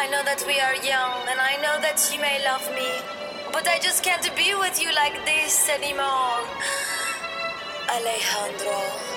I know that we are young, and I know that you may love me, but I just can't be with you like this anymore. Alejandro.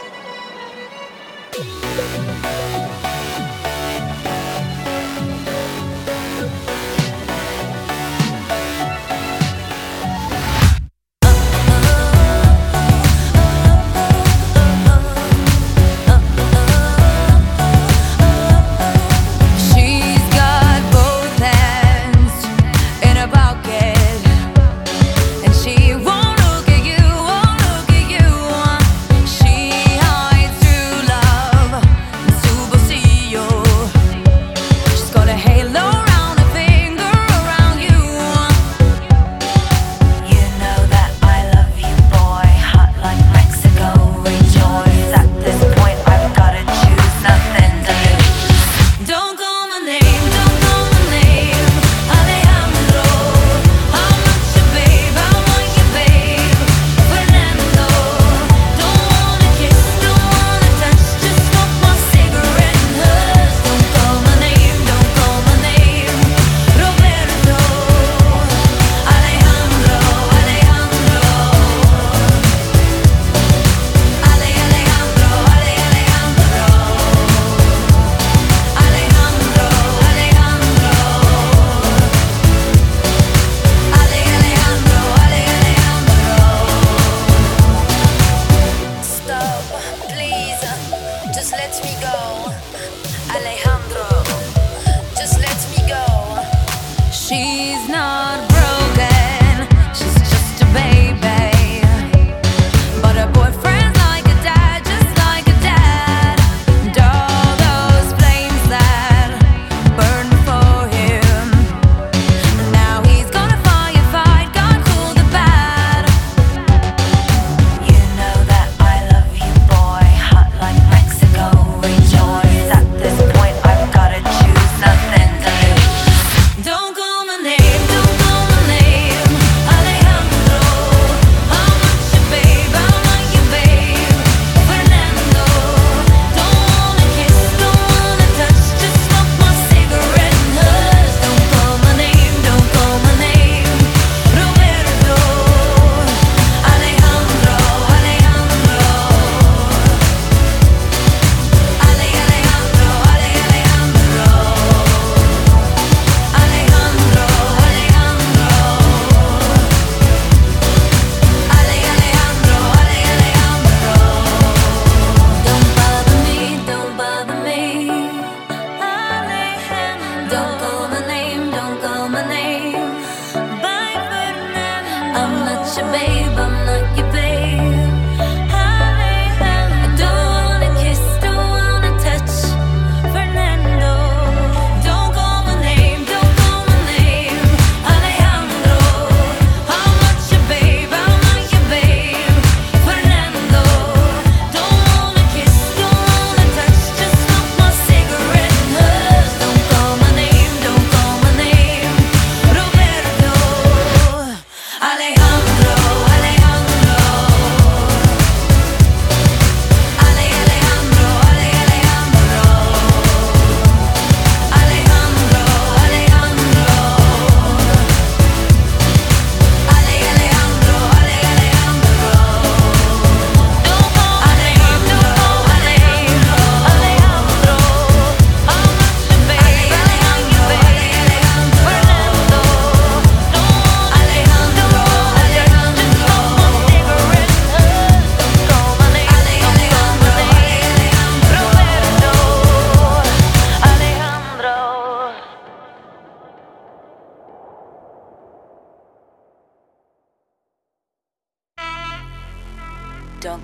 Just let me go, Alejandro. Just let me go. She's not broken, she's just a baby. But her boyfriend's like a dad, just like a dad. And all those flames that burned before him, now he's gonna firefight, God cool the bad. You know that I love you, boy, hot like Mexico. Rejoice, at this point I've gotta choose, nothing to lose. Don't call my name, don't call my name, Alejandro. I'm not your babe, I'm not your babe, Fernando. Don't wanna kiss, don't wanna touch, just smoke my cigarette and hush. Don't call my name, don't call my name, Roberto. Alejandro, Alejandro. Alejandro, Alejandro. Alejandro, Alejandro. Alejandro, Alejandro. Don't bother me, don't bother me, Alejandro. Don't call my name, don't call my name, bye Fernando. I'm not your baby.